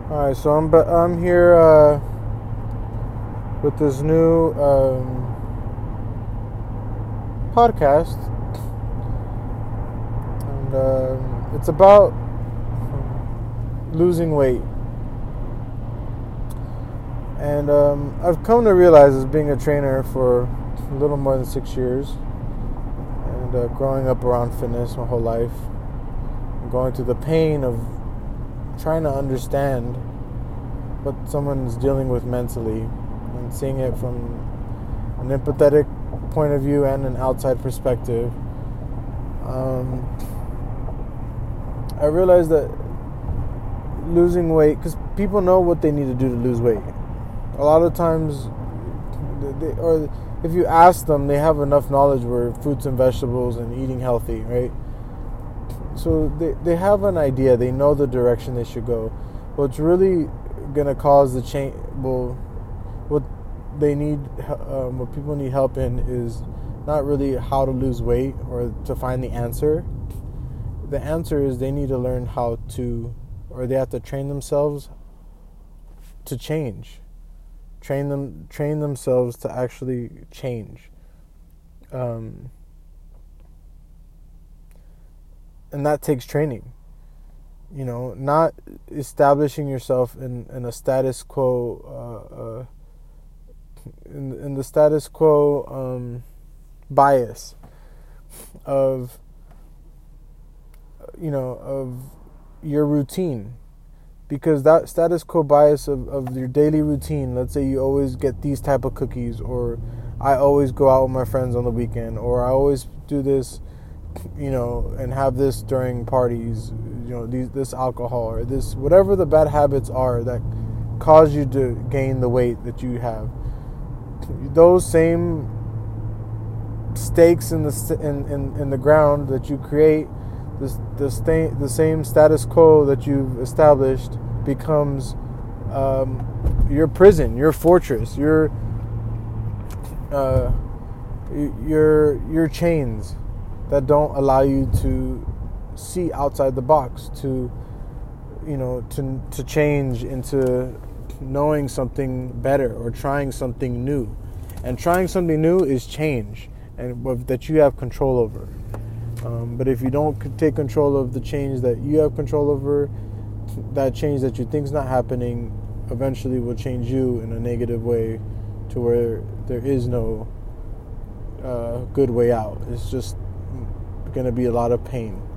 All right, so I'm here with this new podcast, and it's about losing weight. And I've come to realize, as being a trainer for a little more than 6 years, and growing up around fitness my whole life, and going through the pain of trying to understand what someone's dealing with mentally, and seeing it from an empathetic point of view and an outside perspective, I realized that losing weight, because people know what they need to do to lose weight. A lot of times, or if you ask them, they have enough knowledge where fruits and vegetables and eating healthy, right? So they have an idea, they know the direction they should go. What's really going to cause the change, what they need, what people need help in, is not really how to lose weight or to find the answer. The answer is they need to learn how to, or they have to train themselves to change. Train themselves to actually change. And that takes training. You know, not establishing yourself in a status quo, in the status quo bias of, of your routine. Because that status quo bias of your daily routine, let's say you always get these type of cookies, or I always go out with my friends on the weekend, or I always do this, and have this during parties, this alcohol, or this, whatever the bad habits are that cause you to gain the weight that you have. Those same stakes in the ground that you create, the same status quo that you've established becomes your prison, your fortress, your chains that don't allow you to see outside the box, to change into knowing something better or trying something new. And trying something new is change, and that you have control over. But if you don't take control of the change that you have control over, that change that you think is not happening eventually will change you in a negative way, to where there is no good way out. It's just going to be a lot of pain.